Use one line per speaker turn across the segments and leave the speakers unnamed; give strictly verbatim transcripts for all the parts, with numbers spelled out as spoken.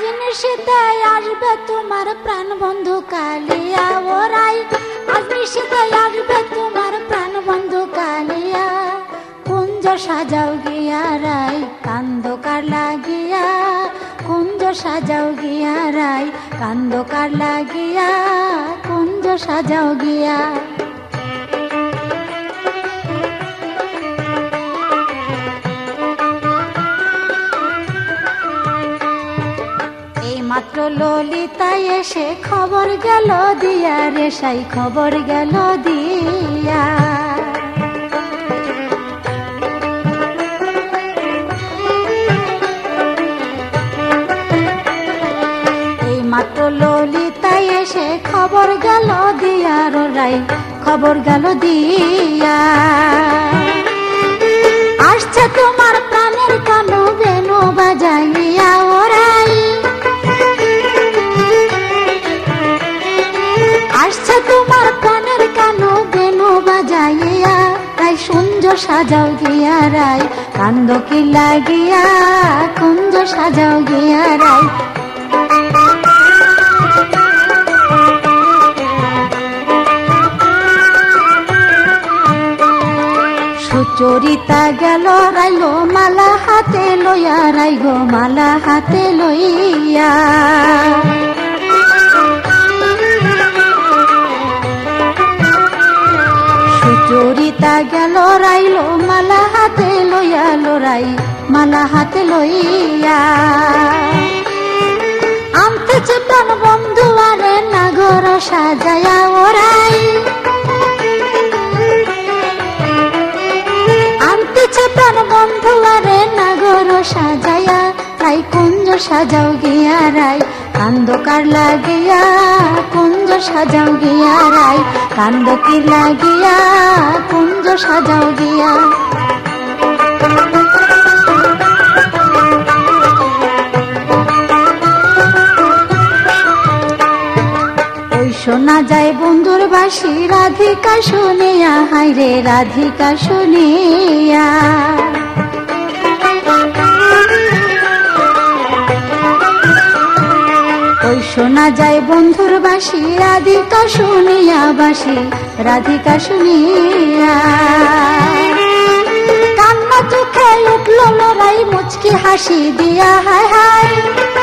নিশিতে আসবে তোমার প্রাণ বন্ধু কালিয়া ওরাই, আজ নিশিতে আসবে তোমার প্রাণ বন্ধু কালিয়া। কুঞ্জ সাজাও গিয়া রাই কান্দকার লাগিয়া, কুঞ্জ সাজাও গিয়া রাই কান্দকার লাগিয়া, কুঞ্জ সাজাও গিয়া। মাত্র ললিতায় এসে খবর গেল দিয়া রে সাই, খবর গেল দিয়া। এই মাত্র ললিতায় এসে খবর গেল দিয়া রো রাই, খবর গেল দিয়া। আসছে তোমার প্রাণের কানু বেনু বাজাইয়া ওরাই, আসছে তোমার প্রাণের কানু বেনু বাজাইয়া। তাই কুঞ্জ সাজাও গিয়া রাই কান্দকি লাগিয়া, কুঞ্জ সাজাও গিয়া রাই। সুচরিতা গেল রাইলো মালা হাতে লইয়া, রাই গো মালা হাতে লইয়া। সুচরিতা গেল রাইলো মালা হাতে লইয়া, লোরাই মালা হাতে লইয়া। আনতেছে প্রাণ বন্ধু আরে নাগর সাজায়া ওরাই, আনতেছে প্রাণ বন্ধু আরে নাগর সাজায়া। তাই কুঞ্জ সাজাও গিয়া রাই কান্দকার লাগিয়া, কুঞ্জ সাজাও গিয়া রাই কান্দকি লাগিয়া, কুঞ্জ সাজাও গিয়া। ওই শোনা যায় বন্ধুর বাসি রাধিকা শুনিয়া, হায় রে রাধিকা শুনিয়া। ওই শোনা যায় বন্ধুর বাসি রাধিকা শুনিয়া, বাসি রাধিকা শুনিয়া। কান্না চোখে উঠল লড়াই মুচকি হাসি দিয়া, হায় হায়।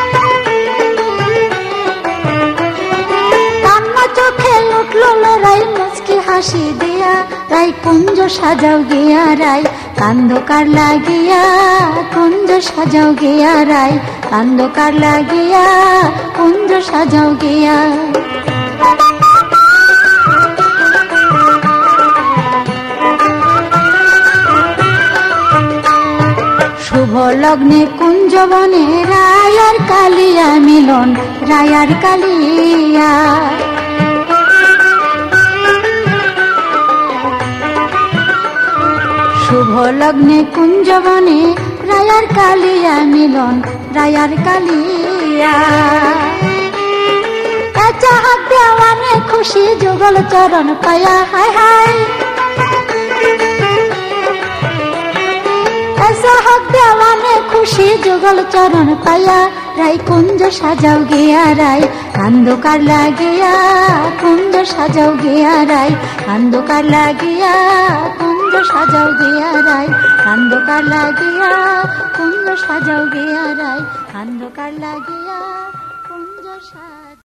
কান্না চোখে উঠল লড়াই মুচকি হাসি দিয়া। রাই কুঞ্জ সাজাও গিয়া রাই কান্দকার লাগিয়া, কুঞ্জ সাজাও গিয়া রাই কান্দকার লাগিয়া, কুঞ্জ সাজাও গিয়া। শুভ লগ্নে কুঞ্জবনে রায়ার কালিয়া মিলন, রায়ার কালিয়া। শুভ লগ্নে কুঞ্জবনে রায়ার কালিয়া মিলন, রায়ার কালিয়া। চাহাত দেওয়ানে খুশি যুগল চরণ পায়া, হায় হায়। চাহাত দেওয়ানে খুশি যুগল চরণ পায়া। রাই কুঞ্জ সাজাও গিয়া রাই কান্দকার লাগিয়া, কুঞ্জ সাজাও গিয়া রাই কান্দকার লাগিয়া, কুঞ্জ সাজাও গিয়া রাই কান্দকার লাগিয়া, কুঞ্জ সাজাও গিয়া রাই কান্দকার লাগিয়া, কুঞ্জ সাজ।